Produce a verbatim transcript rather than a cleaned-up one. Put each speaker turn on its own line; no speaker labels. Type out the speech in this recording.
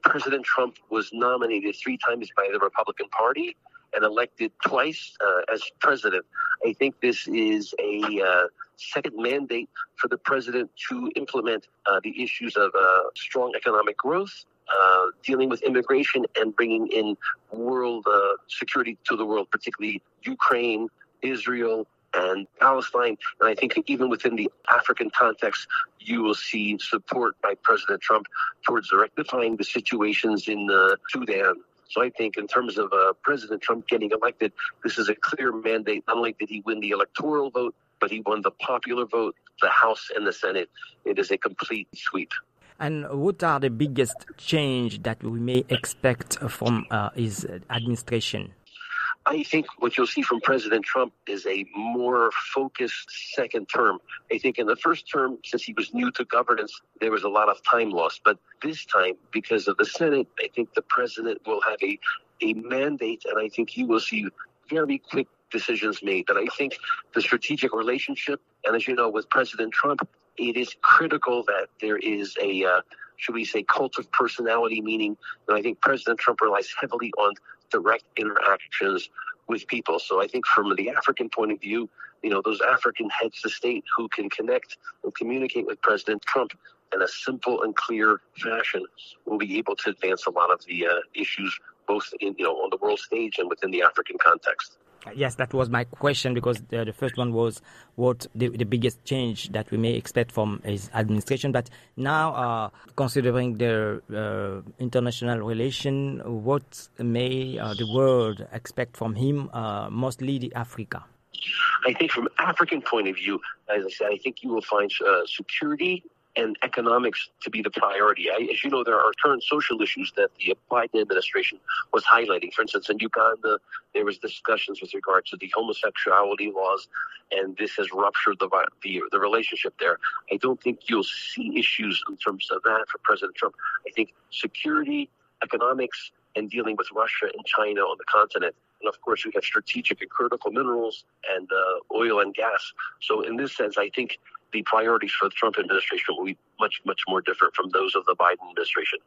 President Trump was nominated three times by the Republican Party and elected twice uh, as president. I think this is a uh, second mandate for the president to implement uh, the issues of uh, strong economic growth, uh, dealing with immigration, and bringing in world uh, security to the world, particularly Ukraine, Israel, and Palestine. And I think even within the African context, you will see support by President Trump towards rectifying the situations in uh, Sudan. So I think in terms of uh, President Trump getting elected, this is a clear mandate. Not only did he win the electoral vote, but he won the popular vote, the House and the Senate. It is a complete sweep.
And what are the biggest change that we may expect from uh, his administration?
I think what you'll see from President Trump is a more focused second term. I think in the first term, since he was new to governance, there was a lot of time lost. But this time, because of the Senate, I think the president will have a, a mandate, and I think you will see very quick decisions made. But I think the strategic relationship, and as you know, with President Trump, it is critical that there is a, uh, should we say, cult of personality, meaning that I think President Trump relies heavily on direct interactions with people. So I think from the African point of view, you know, those African heads of state who can connect and communicate with President Trump in a simple and clear fashion will be able to advance a lot of the uh, issues, both in, you know, on the world stage and within the African context.
Yes, that was my question, because the, the first one was what the, the biggest change that we may expect from his administration. But now, uh, considering the uh, international relation, what may uh, the world expect from him, uh, mostly the Africa?
I think from African point of view, as I said, I think you will find uh, security and economics to be the priority. I, as you know, there are current social issues that the Biden administration was highlighting. For instance, in Uganda, there was discussions with regard to the homosexuality laws, and this has ruptured the, the the relationship there. I don't think you'll see issues in terms of that for President Trump. I think security, economics, and dealing with Russia and China on the continent. And of course, we have strategic and critical minerals and uh, oil and gas. So in this sense, I think the priorities for the Trump administration will be much, much more different from those of the Biden administration.